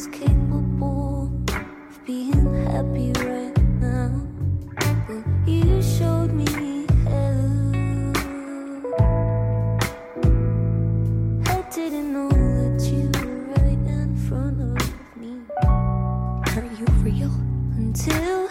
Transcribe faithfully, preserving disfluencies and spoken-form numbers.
was capable of being happy right now, but you showed me hell. I didn't know that you were right in front of me. Are you real? Until